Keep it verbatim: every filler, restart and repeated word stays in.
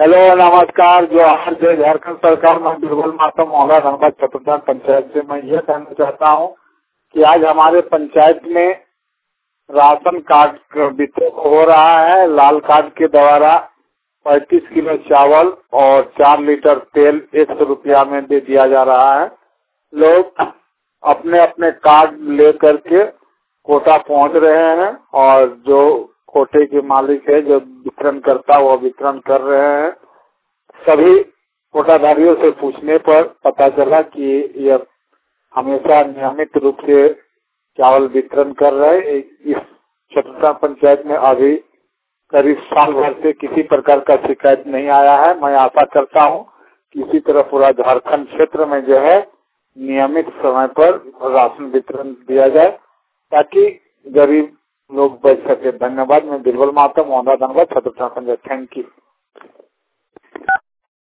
Hello नमस्कार। जो हर जय झारखंड सरकार में बिरबल माता मोहल्ला धनबाद चतुर्थान पंचायत से मैं यह कहना चाहता हूं कि आज हमारे पंचायत में राशन कार्ड का वितरण हो रहा है। लाल कार्ड के द्वारा पैंतीस किलो चावल और चार लीटर तेल एक सौ रुपया में दे दिया जा रहा है। लोग अपने अपने कार्ड ले करके कोटा पहुंच रहे हैं और जो कोटे के मालिक है जो वितरण करता है वो वितरण कर रहे हैं। सभी कोटाधारियों से पूछने पर पता चला कि यह हमेशा नियमित रूप से चावल वितरण कर रहे हैं। इस चतुर्थान पंचायत में अभी करीब साल भर से किसी प्रकार का शिकायत नहीं आया है। मैं आशा करता हूं कि इसी तरह पूरा झारखंड क्षेत्र में जो है नियमित समय पर राशन वितरण दिया जाए ताकि गरीब लोग बच सके। धन्यवाद। मैं बिरबल माता मोहल्ला धनबाद चतुर्थान पंचायत। Thank you.